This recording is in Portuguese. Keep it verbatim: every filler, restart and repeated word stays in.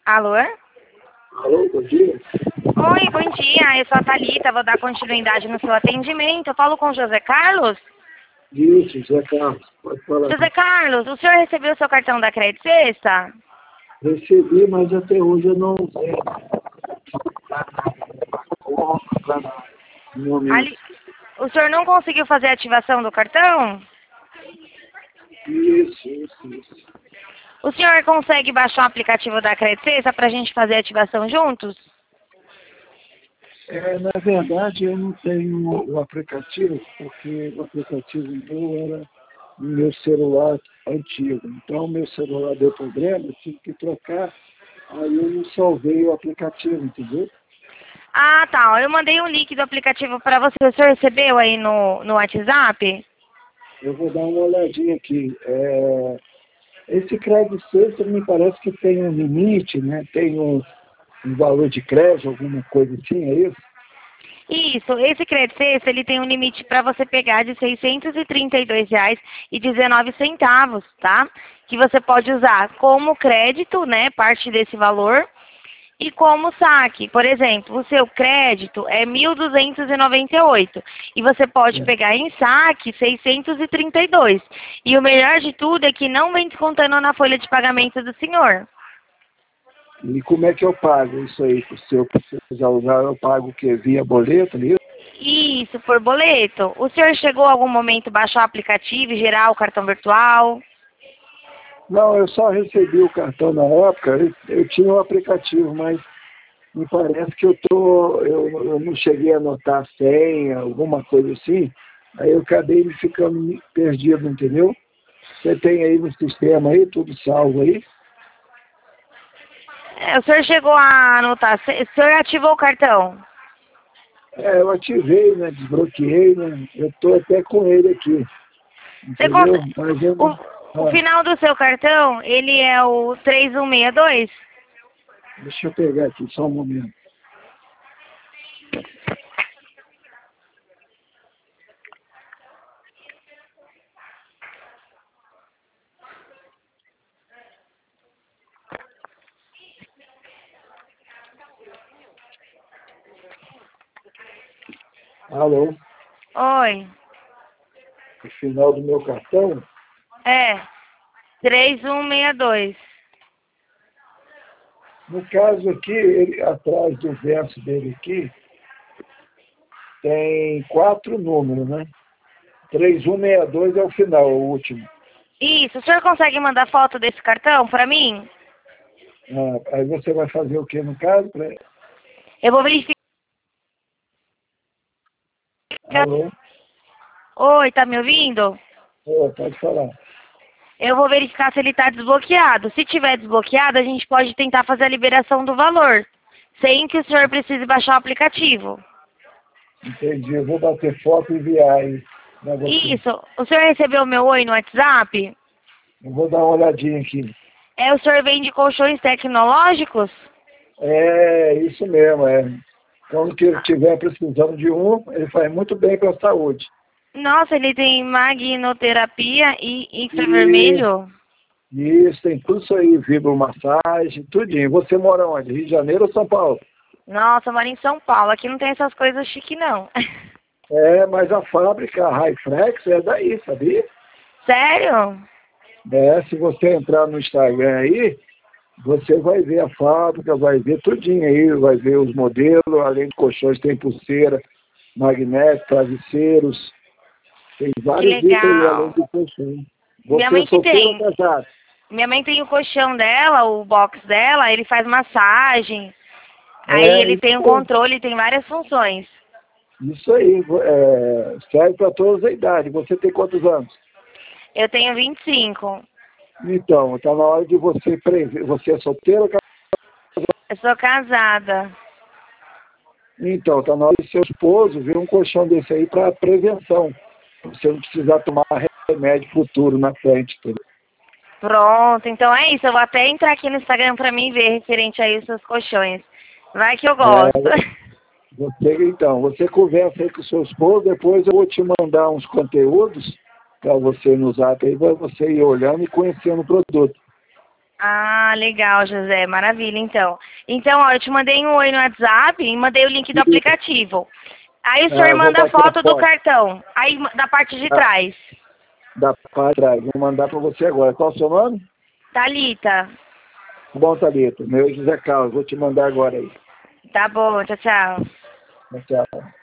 Alô? Alô, bom dia. Oi, bom dia. Eu sou a Thalita, vou dar continuidade no seu atendimento. Eu falo com o José Carlos? Isso, José Carlos, pode falar. José Carlos, o senhor recebeu o seu cartão da Crédito Sexta? Recebi, mas até hoje eu não sei. Ali... O senhor não conseguiu fazer a ativação do cartão? Isso, isso, isso. O senhor consegue baixar o aplicativo da Crédito Sexta para a gente fazer a ativação juntos? É, na verdade, eu não tenho o aplicativo, porque o aplicativo meu era no meu celular antigo. Então, meu celular deu problema, eu tive que trocar, aí eu não salvei o aplicativo, entendeu? Ah, tá. Eu mandei um link do aplicativo para você. O senhor recebeu aí no, no WhatsApp? Eu vou dar uma olhadinha aqui. É, esse crédito sexta me parece que tem um limite, né? Tem um, um valor de crédito, alguma coisa assim, é isso? Isso, esse crédito sexta, ele tem um limite para você pegar de seiscentos e trinta e dois reais e dezenove centavos, tá? Que você pode usar como crédito, né, parte desse valor, e como saque. Por exemplo, o seu crédito é mil duzentos e noventa e oito e você pode É. pegar em saque seiscentos e trinta e dois. E o melhor de tudo é que não vem descontando na folha de pagamento do senhor. E como é que eu pago isso aí? Se eu precisar usar, eu pago o quê? Via boleto, né? Isso, por boleto. O senhor chegou a algum momento a baixar o aplicativo e gerar o cartão virtual? Não, eu só recebi o cartão na época, eu, eu tinha o aplicativo, mas me parece que eu tô, eu, eu não cheguei a anotar a senha, alguma coisa assim, aí eu acabei me ficando perdido, entendeu? Você tem aí no sistema aí, tudo salvo aí? É, o senhor chegou a anotar, o senhor ativou o cartão? É, eu ativei, né? Desbloqueei, né? Eu tô até com ele aqui, Você entendeu? consegue... Mas eu não. o, o Ah, final do seu cartão, ele é o três um seis dois? deixa eu pegar aqui, só um momento. Alô? Oi. O final do meu cartão? É, três um seis dois. No caso aqui, ele, atrás do verso dele aqui, tem quatro números, né? três um seis dois é o final, o último. Isso, o senhor consegue mandar foto desse cartão para mim? Ah, aí você vai fazer o que no caso? Pra... Eu vou verificar. Alô? Oi, tá me ouvindo? Oh, pode falar. Eu vou verificar se ele está desbloqueado. Se tiver desbloqueado, a gente pode tentar fazer a liberação do valor, sem que o senhor precise baixar o aplicativo. Entendi. Eu vou bater foto e enviar aí pra você. Isso. O senhor recebeu o meu oi no WhatsApp? Eu vou dar uma olhadinha aqui. É, o senhor vende colchões tecnológicos? É, isso mesmo, é. Quando que ele estiver precisando de um, ele faz muito bem para a saúde. Nossa, ele tem magnoterapia e E infravermelho? isso, tem tudo isso aí, vibromassagem, tudinho. Você mora onde? Rio de Janeiro ou São Paulo? Nossa, eu moro em São Paulo. Aqui não tem essas coisas chique, não. É, mas a fábrica a Highflex é daí, sabia? Sério? É, se você entrar no Instagram aí, você vai ver a fábrica, vai ver tudinho aí, vai ver os modelos, além de colchões, tem pulseira, magnético, travesseiros, tem Que vários itens aí além legal. do colchão. Minha Você é mãe que solteiro ou tem. casado? Minha mãe tem o colchão dela, o box dela, ele faz massagem. Aí É, ele tem um isso, controle, tem várias funções. isso aí, é, serve para todas as idades. Você tem quantos anos? Eu tenho vinte e cinco. Então, está na hora de você prever. Você é solteiro ou casado? Eu sou casada. Então, está na hora de seu esposo ver um colchão desse aí para prevenção. Pra você não precisar tomar remédio futuro na frente. Entendeu? Pronto, então é isso. Eu vou até entrar aqui no Instagram pra mim ver referente aí os seus colchões. Vai que eu É, gosto. você, então, você conversa aí com o seu esposo, depois eu vou te mandar uns conteúdos para você no zap aí, para você ir olhando e conhecendo o produto. Ah, legal, José. Maravilha, então. Então, ó, eu te mandei um oi no WhatsApp e mandei o link do aplicativo. Aí o Ah, senhor eu vou manda bater a foto do foto cartão, aí da parte de ah, trás. da parte de trás. Vou mandar para você agora. Qual é o seu nome? Thalita. Bom, Thalita. Meu é José Carlos. Vou te mandar agora aí. Tá bom, tchau, tchau. Tchau.